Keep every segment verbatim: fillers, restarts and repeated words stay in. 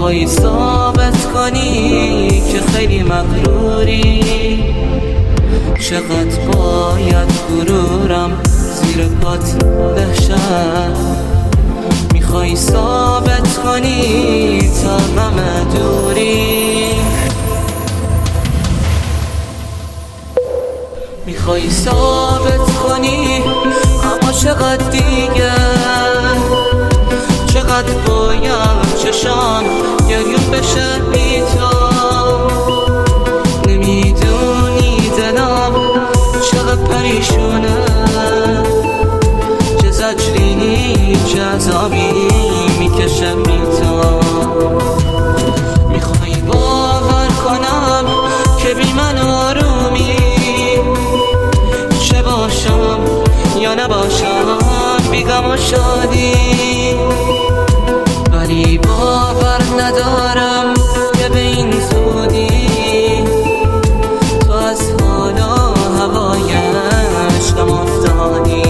میخوای ثابت کنی که خیلی مغروری، چقدر باید غرورم زیر پات دهشت. میخوای ثابت کنی تا غم دوری، میخوای ثابت کنی اما چقدر دیگه، چقدر باید چشام گریون بشه بی تو. نمیدونی دلم چقدر پریشونه، چه زجری چه عذابی میکشه بی تو. میخوای باور کنم که بی من آرومی، چه باشم یا نباشم بی غم و شادی. ولی باور ندارم که به این زودی تو از حال و هوای عشقم افتادی.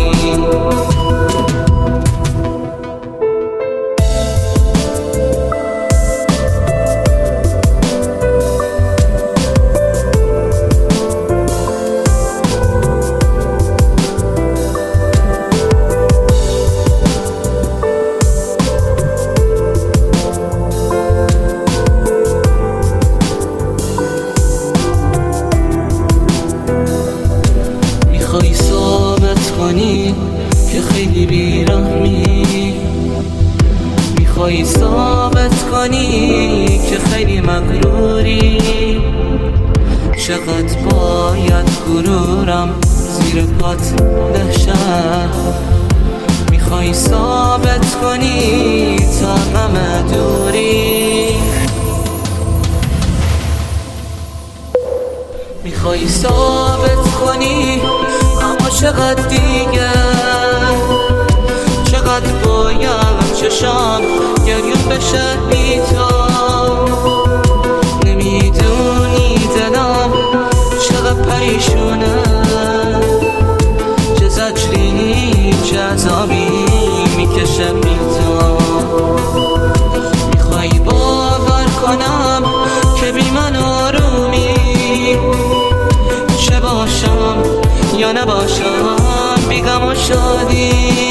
میخوای ثابت کنی که خیلی بیرحمی، میخوای ثابت کنی که خیلی مغروری، چقدر باید غرورم زیر پات دهشت. میخوای ثابت کنی تا غم دوری، میخوای ثابت کنی اما چقدر دیگه، چقدر باید چشام گریون بشه بی تو. نمیدونی دلم چقدر پریشونه، چه زجری چه عذابی میکشه بی تو. میخوای باور کنم که بی من آرومی، چه باشم یا نباشم بی غم و شادی.